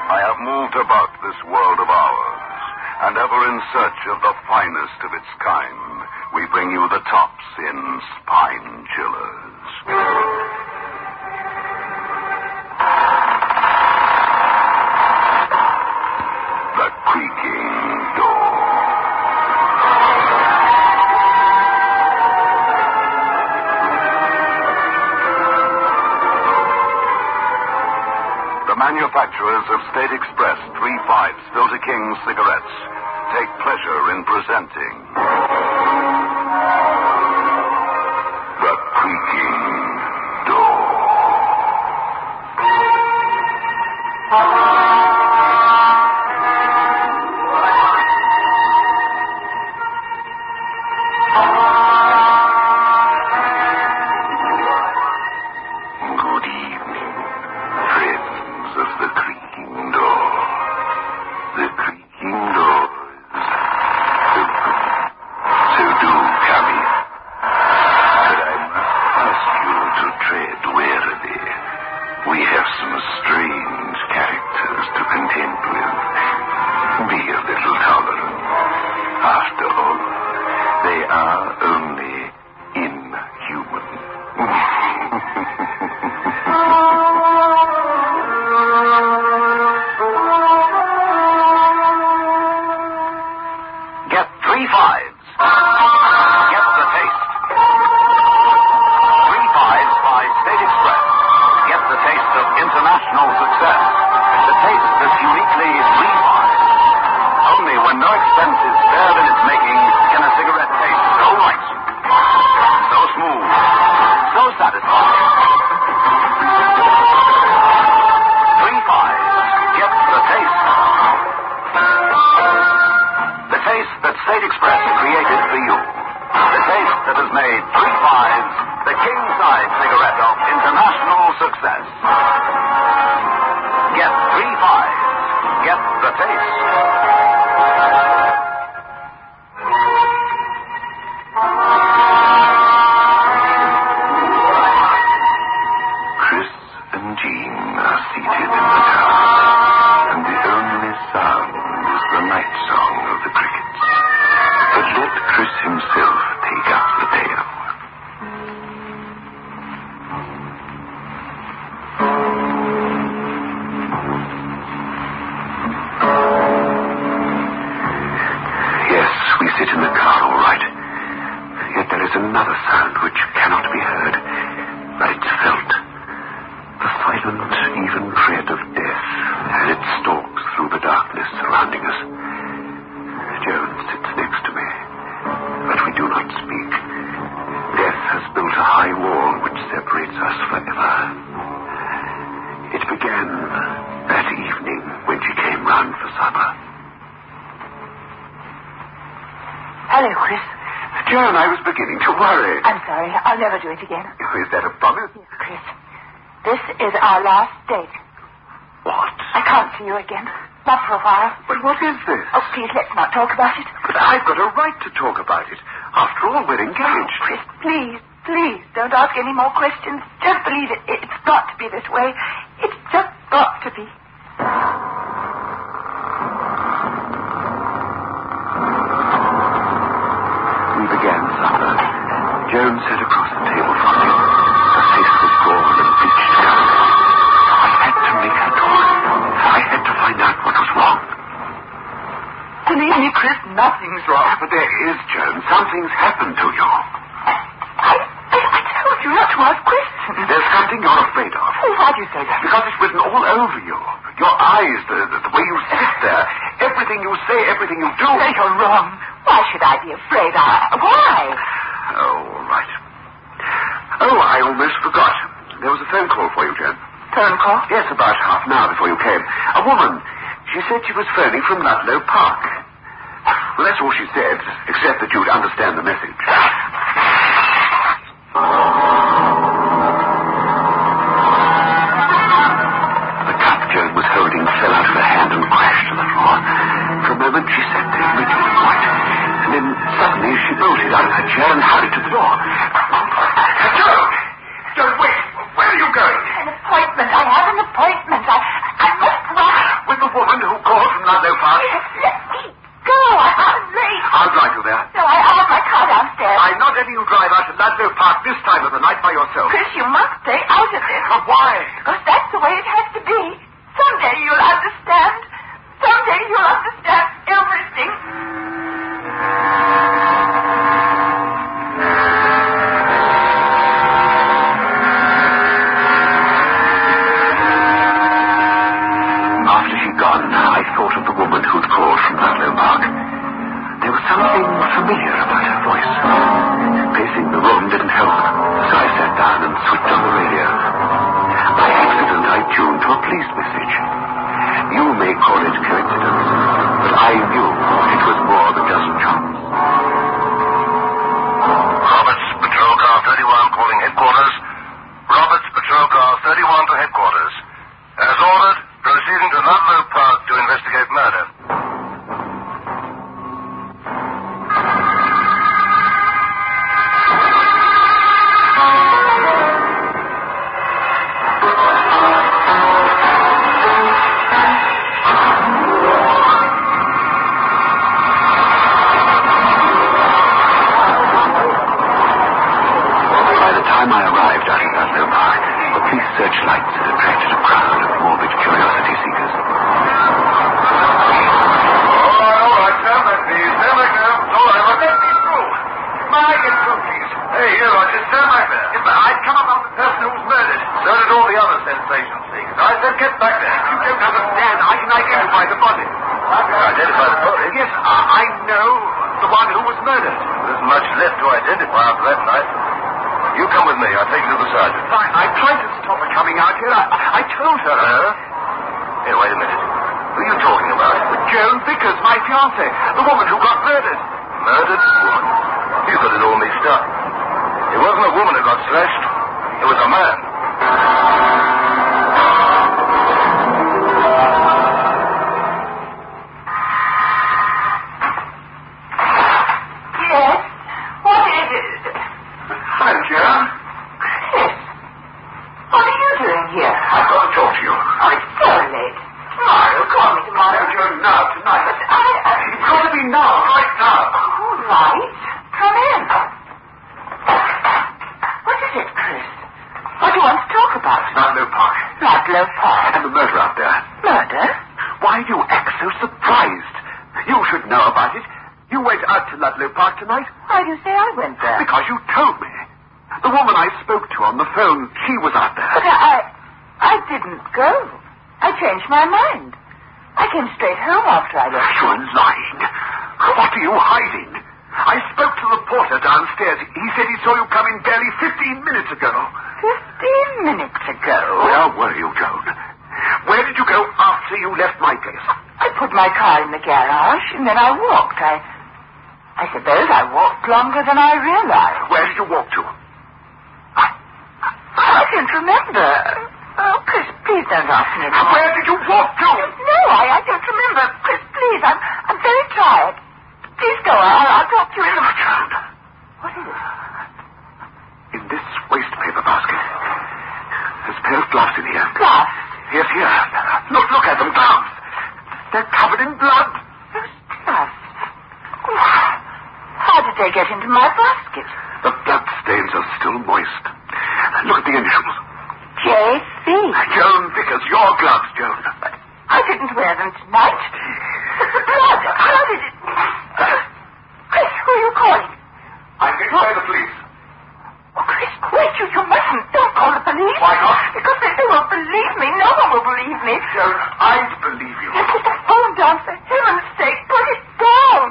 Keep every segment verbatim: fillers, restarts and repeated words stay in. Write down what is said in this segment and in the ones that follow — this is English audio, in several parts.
I have moved about this world of ours, and ever in search of the finest of its kind, we bring you the tops in spine chillers. The creaking door. The manufacturers of State Express three fives Filter King cigarettes take pleasure in presenting The Creaking Door. Good evening, friends of The Creaking Door. The Creaking Door is open, so do come in. But I must ask you to tread warily. We have some strange characters to contend with. Be a little tolerant. After all, they are only inhuman. Get three fives. Get the taste. Three fives by State Express. Get the taste of international success. The taste that's uniquely three fives. Only when no expense is spared in its making can a cigarette taste so light, so smooth, so satisfying. Three fives. Get the taste. The taste that State Express created for you. The taste that has made three fives the king-size cigarette of international success. Get three fives. Get the taste. Chris and Jean are seated in the tower, and the only sound is the night song of the crickets. But let Chris himself take up the tale. Yes, we sit in the car, all right. Yet there is another sound which cannot be heard, but it's felt. The silent, even tread of death as it stalks through the darkness surrounding us. Joan sits next to me, but we do not speak. Death has built a high wall which separates us forever. It began that evening when she came round for supper. Hello, Chris. Joan, I was beginning to worry. I'm sorry. I'll never do it again. Is that a promise? Yes, Chris. This is our last date. What? I can't see you again. Not for a while. But what is this? Oh, please, let's not talk about it. But I've got a right to talk about it. After all, we're engaged. Oh, Chris, please, please, don't ask any more questions. Just believe it. It's got to be this way. It's just got to be. We began supper. Joan sat across the table from me. Her face was drawn and bleached down. I had to make her talk. I had to find out what was wrong. Believe me, Chris, nothing's wrong. But there is, Joan. Something's happened to you. I, I, I told you not to ask questions. There's something you're afraid of. Oh, why do you say that? Because it's written all over you. Your eyes, the, the, the way you sit there, everything you say, everything you do. No, you're wrong. Why should I be afraid? I, why? Oh, all right. Oh, I almost forgot. There was a phone call for you, Joan. Phone call? Yes, about half an hour before you came. A woman. She said she was phoning from Ludlow Park. Well, that's all she said, except that you'd understand the message. The cup Joan was holding fell out of her hand and crashed to the floor. For a moment, she sat there rigid and white. And then, suddenly, she bolted out of her chair and hurried to the door. Joan! Joan, wait! Where are you going? An appointment. I have an appointment. I, I must run. With the Let me go. I'm late. I'll drive you there. No, I, I have my car downstairs. I'm not letting you drive out to Ludlow Park this time of the night by yourself. Chris, you must stay out of this. Uh, why? Because that's the way it has to be. Someday you'll understand. Someday you'll understand everything. After she'd gone, I thought of the woman who'd called from Ludlow Park. There was something familiar about her voice. Pacing the room didn't help, so I sat down and switched on the radio. By accident, I tuned to a police message. You may call it coincidence, but I knew it was more than just chance. Roberts, Patrol Car thirty-one calling headquarters. Roberts, Patrol Car thirty-one to headquarters. As ordered, proceeding to Ludlow Park to investigate murder. Searchlights had attracted a crowd of morbid curiosity seekers. All right, all right, stand back, please. Stand back now. All right, well, let me through. May I get through, please? Hey, here, Roger, stand back there. Yes, but I'd come upon the person who was murdered. So did all the other sensation seekers. I said get back there. You don't understand. I can identify the body. Identify the body? Yes, I, I know the one who was murdered. There isn't much left to identify after that night. You come with me. I'll take you to the sergeant. I, I tried to stop her coming out here. I, I told her. Huh? Here, wait a minute. Who are you talking about? Joan Vickers, my fiancée. The woman who got murdered. Murdered? Woman? You got it all mixed up. It wasn't a woman who got slashed. It was a man. Yes? What is it? Hi, Joan. Chris, what are you doing here? I've got to talk to you. Oh, it's so late. Tomorrow, call me tomorrow. No, Joan, now, tonight. But I... I... It's got to be now, right now. All right. Come in. What is it, Chris? What do you want to talk about? Ludlow Park. Ludlow Park. And the murder out there. Murder? Why do you act so surprised? You should know about it. You went out to Ludlow Park tonight. Why do you say I went there? Because you told me. The woman I spoke to on the phone, she was out there. But I... I didn't go. I changed my mind. I came straight home after I left. You're lying. What are you hiding? I spoke to the porter downstairs. He said he saw you come in barely fifteen minutes ago. Fifteen minutes ago? Where were you, Joan? Where did you go after you left my place? I put my car in the garage, and then I walked. I... I suppose I walked longer than I realized. Where did you walk to? I... I can't remember. Oh, Chris, please don't ask me anymore. Where did you walk to? No, I, I don't remember. Chris, please, I'm, I'm very tired. Please go. I'll, I'll talk to you in the... Joan. What is it? In this waste paper basket. There's a pair of gloves in here. Gloves? Yes, here. Look, look at them, gloves. They're covered in blood. Those gloves? Oh, how did they get into my basket? The blood stains are still moist. Look at the initials. J C. Joan Vickers, your gloves, Joan. But I didn't wear them tonight. But the blood, how did it... Chris, who are you calling? I'm going to call the police. Oh, Chris, wait, you, you mustn't. Don't call the police. Why not? Because they, they won't believe me. No one will believe me. Joan, I'd believe you. You put the phone down, for heaven's sake. Put it down.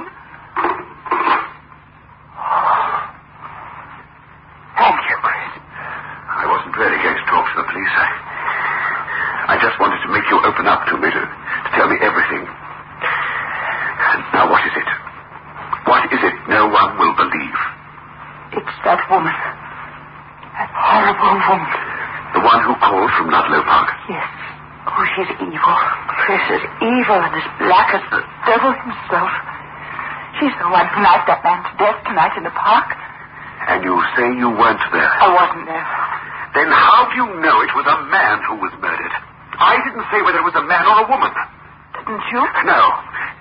Thank you, Chris. I wasn't really going to talk to the police. I, I just wanted to make you open up to me, to, to tell me everything. And now, what is it? What is it no one will believe? It's that woman. That horrible woman. The one who called from Ludlow Park? Yes. Oh, she's evil. Chris is evil and as black as the devil himself. She's the one who knifed that man to death tonight in the park. And you say you weren't there? I wasn't there. Then how do you know it was a man who was murdered? I didn't say whether it was a man or a woman. Didn't you? No.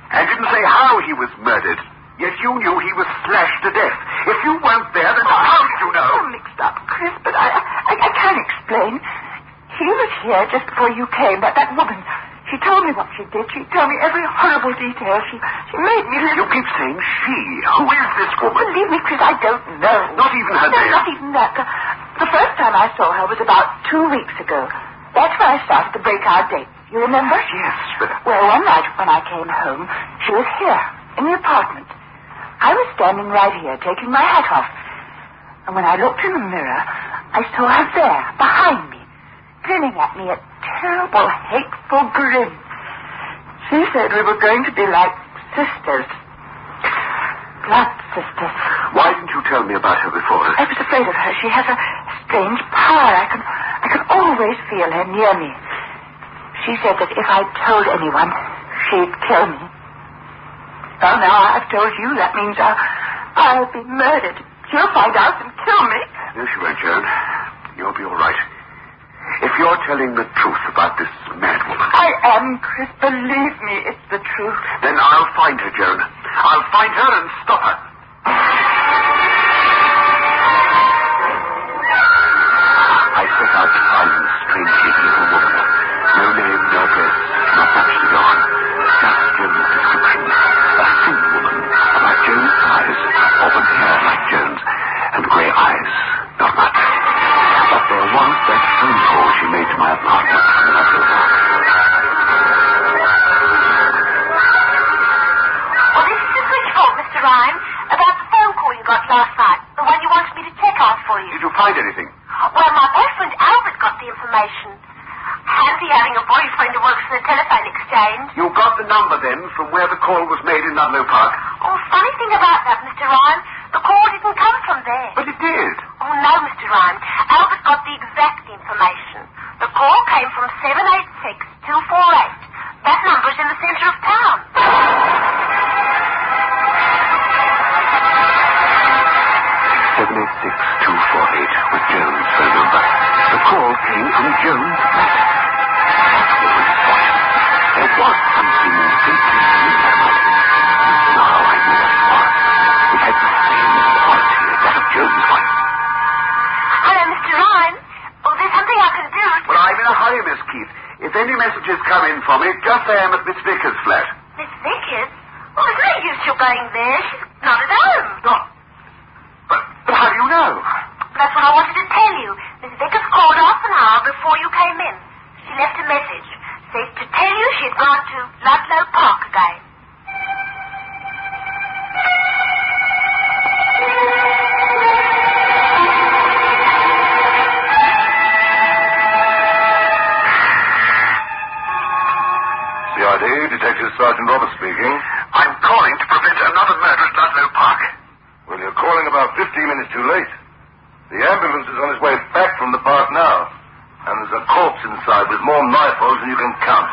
And didn't say how he was murdered. Yet you knew he was slashed to death. If you weren't there, then how did you know? I'm mixed up, Chris, but I, I, I can't explain. He was here just before you came, but that woman, she told me what she did. She told me every horrible detail. She, she made me live. You keep saying she. Who is this woman? Believe me, Chris, I don't know. Not even her No, name? not even that. The, the first time I saw her was about two weeks ago. That's when I started to break our date. You remember? Yes, but... Well, one night when I came home, she was here, in the apartment. I was standing right here, taking my hat off. And when I looked in the mirror, I saw her there, behind me, grinning at me a terrible, hateful grin. She said we were going to be like sisters. Blood sisters. Why didn't you tell me about her before? I was afraid of her. She has a strange power. I can, I can always feel her near me. She said that if I told anyone, she'd kill me. Well, now I've told you. That means I'll, I'll be murdered. She'll find out and kill me. No, she won't, Joan. You'll be all right. If you're telling the truth about this mad woman... I am, Chris. Believe me, it's the truth. Then I'll find her, Joan. I'll find her and stop her. I set out to find this strangely evil woman. No name, no address, not much to go on. Just Joan's description. A thin woman, about Joan's size, auburn hair like Joan's, and grey eyes, not much. But there was that phone call she made to my apartment from the Ludlow Park. Well, this is the switchboard, Mister Ryan, about the phone call you got last night, the one you wanted me to check out for you. Did you find anything? Well, my boyfriend Albert got the information. Handy having a boyfriend who works for the telephone exchange. You got the number, then, from where the call was made in Ludlow Park? Oh, funny thing about that, Mister Ryan, the call didn't come from there. But it did. Oh, no, Mister Ryan. Albert got the exact information. The call came from seven eight six two four eight. That number's in the centre of town. seven eight six two four eight was Joan's phone number. The call came from Joan's flat. That woman's voice. There was something deeply unique about it. Now I knew what it was. It had the same quality as that of Joan's voice. Hello, Mister Ryan. Oh, there's something I can do. Well, I'm in a hurry, Miss Keith. If any messages come in for me, just say I'm at Miss Vickers' flat. Miss Vickers? Well, there's no use you're going there. She's not at home. Not. But, but how do you know? That's what I wanted to tell you. Miss Vickers called half an hour before you came in. She left a message. Said to tell you she'd gone to Ludlow Park again. C I D, Detective Sergeant Roberts speaking. I'm calling to prevent another murder at Ludlow Park. Well, you're calling about fifteen minutes too late. The ambulance is on its way back from the park now. And there's a corpse inside with more knife holes than you can count.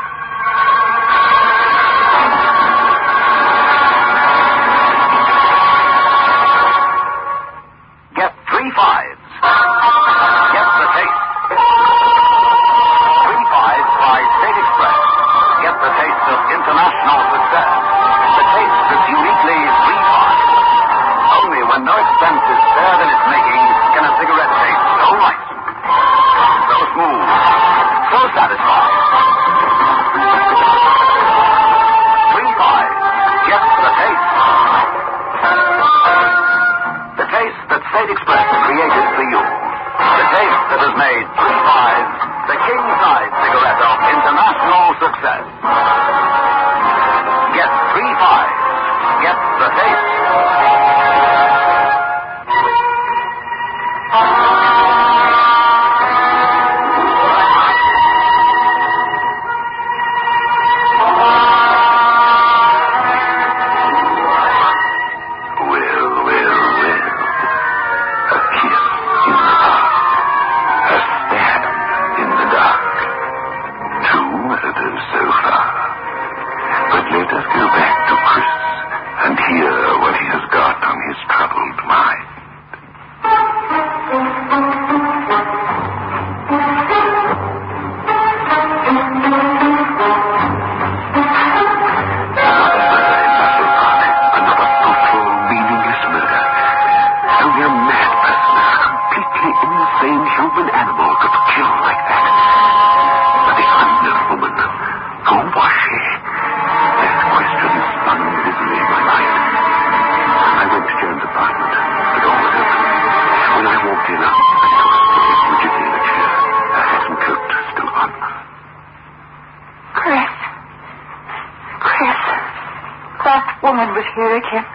Get three fives. Get the taste. Three fives by State Express. Get the taste of international success. The taste that's uniquely three fives. Only when no expense is spared in its making can a cigarette taste so light, so smooth, so satisfying. woman was here again.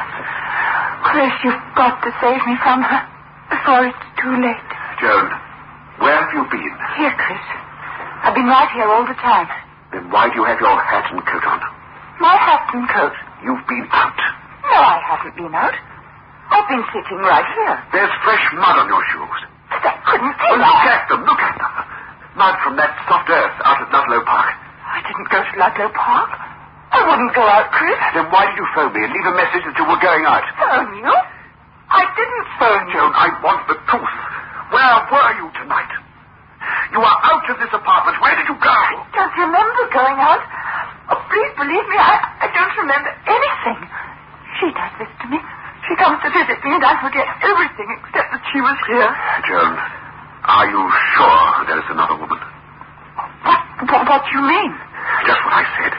Chris, you've got to save me from her before it's too late. Joan, where have you been? Here, Chris. I've been right here all the time. Then why do you have your hat and coat on? My hat and coat? You've been out. No, I haven't been out. I've been sitting right here. There's fresh mud on your shoes. But I couldn't do Well, that. look at them, look at them. Mud from that soft earth out at Ludlow Park. I didn't go to Ludlow Park. I wouldn't go out, Chris. Then why did you phone me and leave a message that you were going out? Phone you? I didn't phone you. Joan, I want the truth. Where were you tonight? You are out of this apartment. Where did you go? I don't remember going out. Oh, please believe me, I, I don't remember anything. She does this to me. She comes to visit me and I forget everything except that she was here. Joan, are you sure there is another woman? What, what, what do you mean? Just what I said.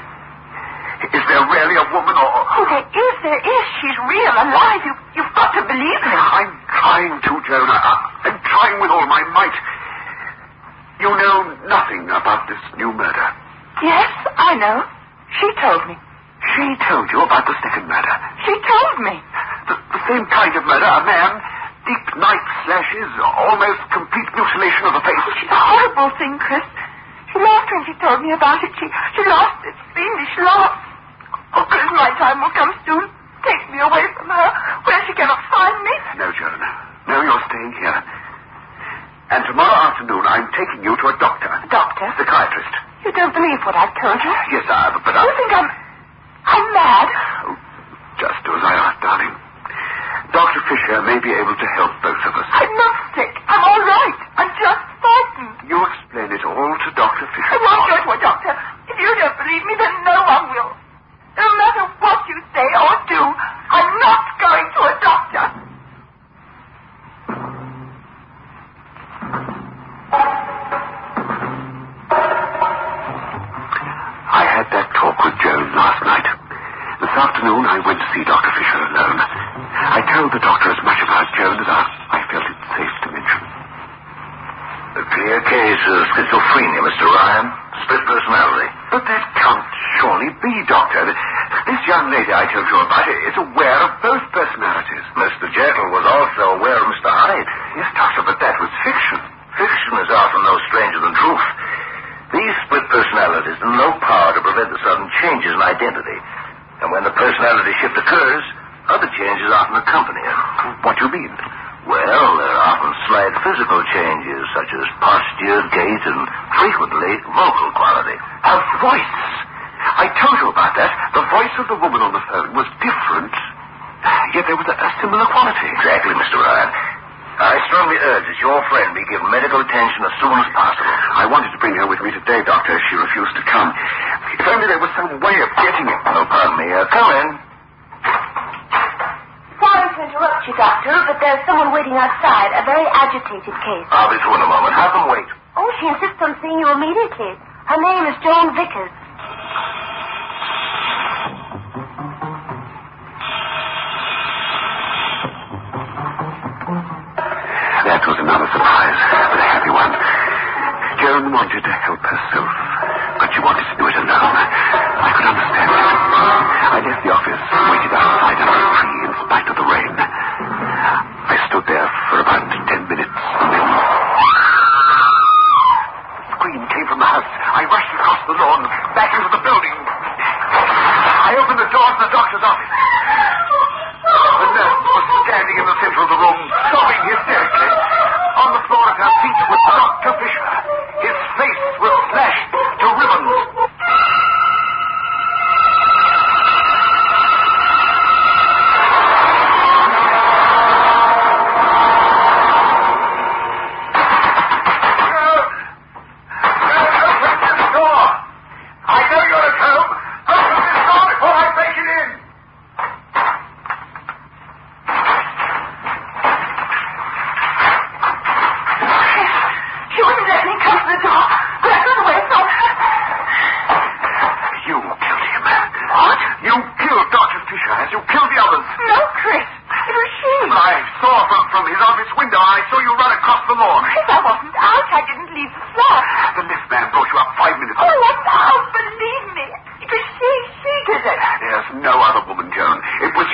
Is there really a woman or... Oh, there is, there is. She's real, alive. You, you've got to believe me. I'm trying to, Joan. I, I'm trying with all my might. You know nothing about this new murder. Yes, I know. She told me. She told you about the second murder. She told me. The, the same kind of murder. A man, deep knife slashes, almost complete mutilation of the face. Oh, she's a horrible thing, Chris. She laughed when she told me about it. She, she laughed this fiendish laugh. Oh, Chris, my time will come soon. Take me away from her, where she cannot find me. No, Joan. No, you're staying here. And tomorrow afternoon, I'm taking you to a doctor. A doctor? Psychiatrist. You don't believe what I've told you? Yes, I, but I... You think I'm... I'm mad? Oh, just do as I ask, darling. Doctor Fisher may be able to help both of us. I'm not sick. I'm all right. I'm just frightened. You explain it all to Doctor Fisher. I won't go to a doctor. If you don't believe me, then no one will. No matter what you say or do, I'm not going to a doctor. I had that talk with Joan last night. This afternoon, I went to see Doctor Fisher alone. I told the doctor as much about Joan as I, I felt it safe to mention. A clear case of schizophrenia, Mister Ryan. Split personality. But that can't surely be, Doctor. This young lady I told you about is aware of both personalities. Mister Jekyll was also aware of Mister Hyde. Yes, Doctor, but that was fiction. Fiction is often no stranger than truth. These split personalities have no power to prevent the sudden changes in identity. And when the personality shift occurs, other changes often accompany it. What do you mean? Well, there are often slight physical changes, such as posture, gait, and frequently vocal quality. A voice! I told you about that. The voice of the woman on the phone was different, yet there was a, a similar quality. Exactly, Mister Ryan. I strongly urge that your friend be given medical attention as soon as possible. I wanted to bring her with me today, Doctor. She refused to come. If only there was some way of getting it. Oh, pardon me. Uh, come in. Sorry to interrupt you, Doctor, but there's someone waiting outside. A very agitated case. I'll be through in a moment. Have them wait. Oh, she insists on seeing you immediately. Her name is Joan Vickers. That was another surprise, but a happy one. Joan wanted to help herself, but she wanted to do it alone. I could understand it. I left the office and waited outside under a tree in spite of the rain. I stood there for about ten minutes, and then... A scream came from the house. I rushed across the lawn, back into the building. I opened the door to the doctor's office. The nurse was standing in the center of the room, sobbing hysterically. On the floor at her feet was Doctor Fisher. His face was slashed to ribbons. Open this door! I know you're at home. Open this door before I break it in.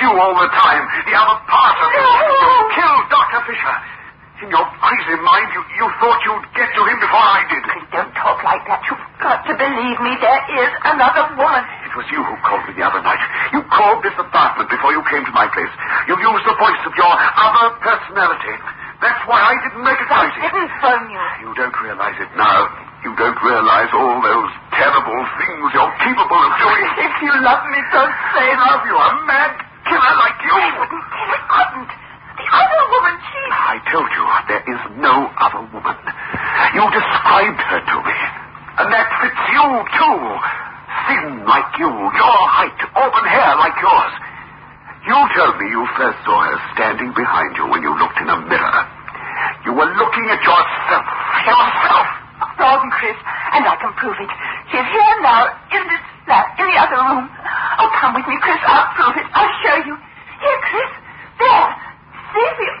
you all the time. The other part of you. You killed Doctor Fisher. In your crazy mind, you, you thought you'd get to him before I did. Please don't talk like that. You've got to believe me. There is another woman. It was you who called me the other night. You called this apartment before you came to my place. You used the voice of your other personality. That's why I didn't recognize it. I didn't phone you. You don't realize it now. You don't realize all those terrible things you're capable of doing. If you love me, don't say I love you, a mad killer like you. I wouldn't kill it. Couldn't. The other woman, she... I told you, there is no other woman. You described her to me. And that fits you, too. Thin like you, your height, auburn hair like yours. You told me you first saw her standing behind you when you looked in a mirror. You were looking at yourself. Yourself. Wrong, Chris, and I can prove it. She's here now, in this flat, in the other room. Oh, come with me, Chris. I'll prove it. I'll show you. Here, Chris. There. See if you...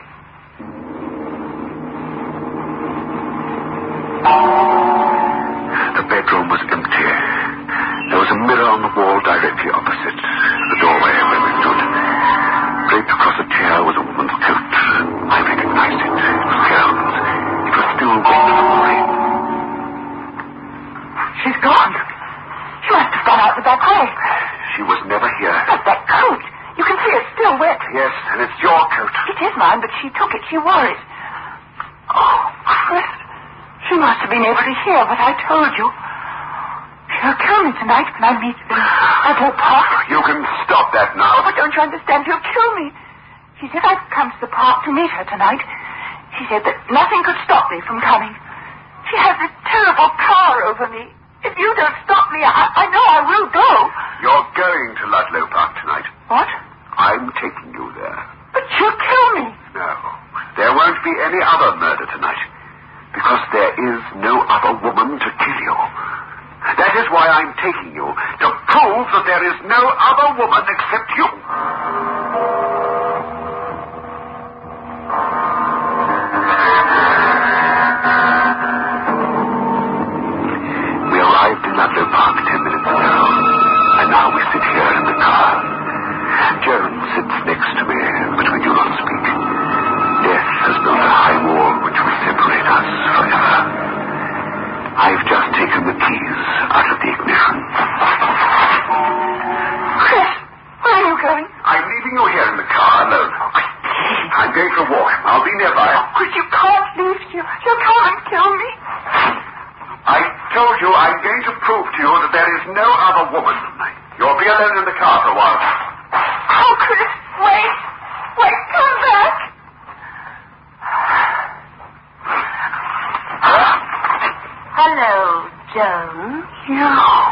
The bedroom was empty. There was a mirror on the wall directly opposite the doorway where we stood. Draped across a chair was a woman's coat. I recognized it. It was Jones. It was still wet from the rain. She's gone. She must have gone out the back way. She was never here. But that coat. You can see it's still wet. Yes, and it's your coat. It is mine, but she took it. She wore it. Oh, Chris. She must have been able to hear what I told you. She'll kill me tonight when I meet her at her park. You can stop that Oh, now. but don't you understand? She'll kill me. She said I'd come to the park to meet her tonight. She said that nothing could stop me from coming. She has this terrible power over me. If you don't stop me, I, I know I will go. You're going to Ludlow Park tonight. What? I'm taking you there. But you'll kill me. No. There won't be any other murder tonight. Because there is no other woman to kill you. That is why I'm taking you. To prove that there is no other woman except you. We arrived in Ludlow Park ten minutes ago. And now we sit here in the car. Jones sits next to me, but we do not speak. Death has built a high wall which will separate us forever. I've just taken the keys out of the ignition. Chris, where are you going? I'm leaving you here in the car alone. I'm going for a walk. I'll be nearby. Chris, you can't leave you. You'll come and kill me. I told you I'm going to prove to you that there is no other woman. You'll be alone in the car for a while. Oh, Chris, wait. Wait, come back. Hello, Jones. You...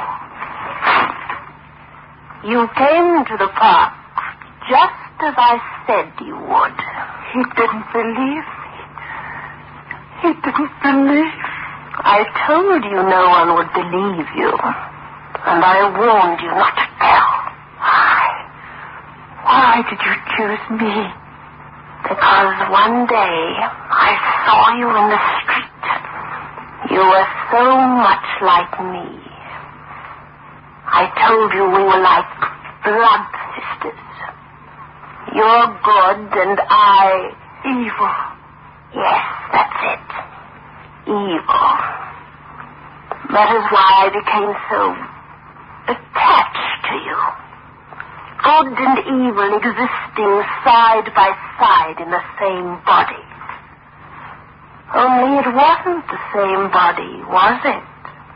You came to the park just as I said you would. He didn't believe me. He didn't believe. I told you no one would believe you. And I warned you not to tell. Why? Why did you choose me? Because one day I saw you in the street. You were so much like me. I told you we were like blood sisters. You're good and I... Evil. Yes, that's it. Evil. That is why I became so attached to you. Good and evil existing side by side in the same body. Only it wasn't the same body, was it?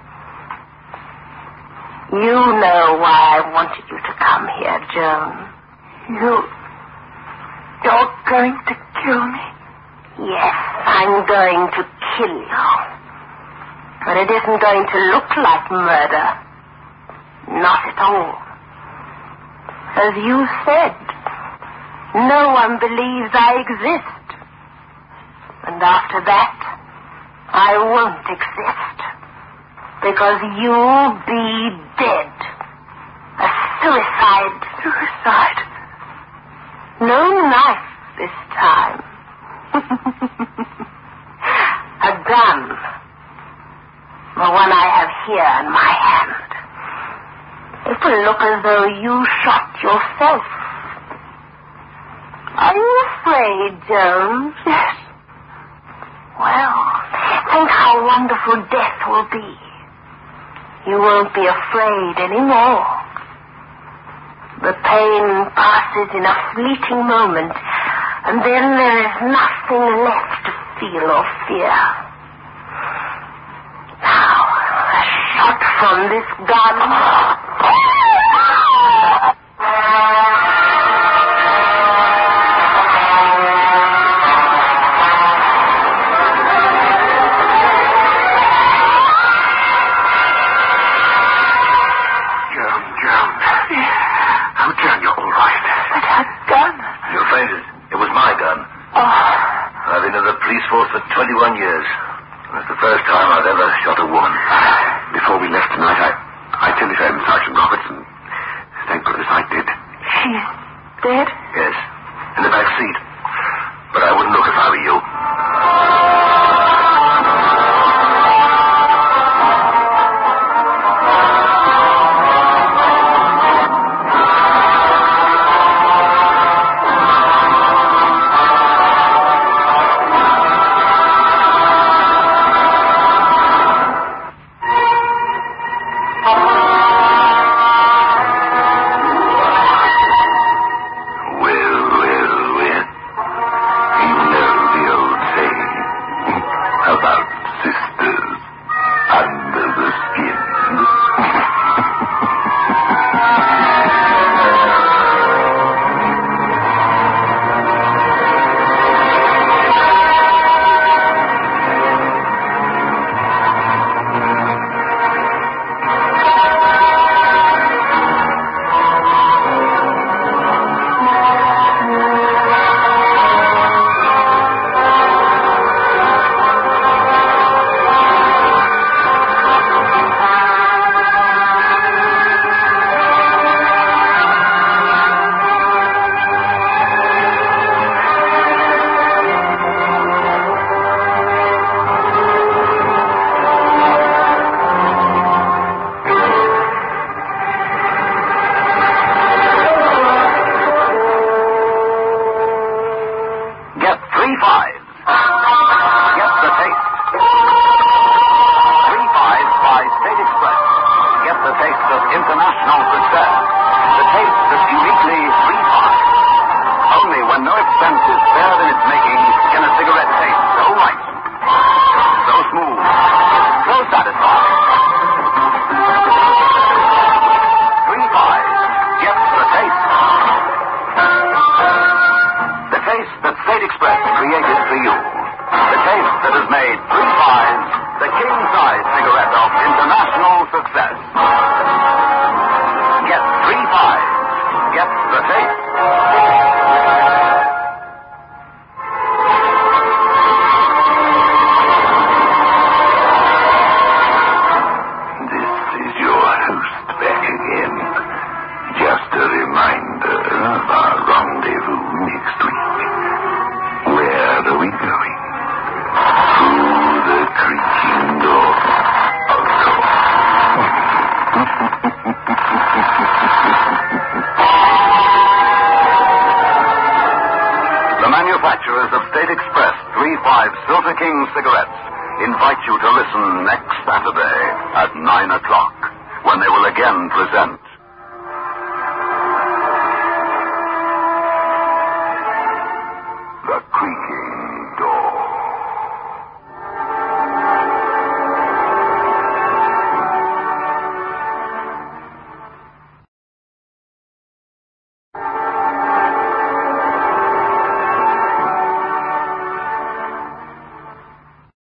You know why I wanted you to come here, Joan. You... You're going to kill me? Yes, I'm going to kill you. But it isn't going to look like murder. Not at all. As you said, no one believes I exist. And after that, I won't exist. Because you'll be dead. A suicide. Suicide? No knife this time. A gun. The one I have here in my hand. It will look as though you shot yourself. Are you afraid, Jones? Yes. Well, think how wonderful death will be. You won't be afraid anymore. The pain passes in a fleeting moment, and then there is nothing left to feel or fear. Now, a shot from this gun. For twenty-one years. That's the first time I've ever shot a woman. Before we left tonight, I, I telephoned Sergeant Robertson. Thank goodness I did. She's dead? Yes, in the back seat. But I wouldn't look if I were you. Manufacturers of State Express three five Silver King cigarettes invite you to listen next Saturday at nine o'clock when they will again present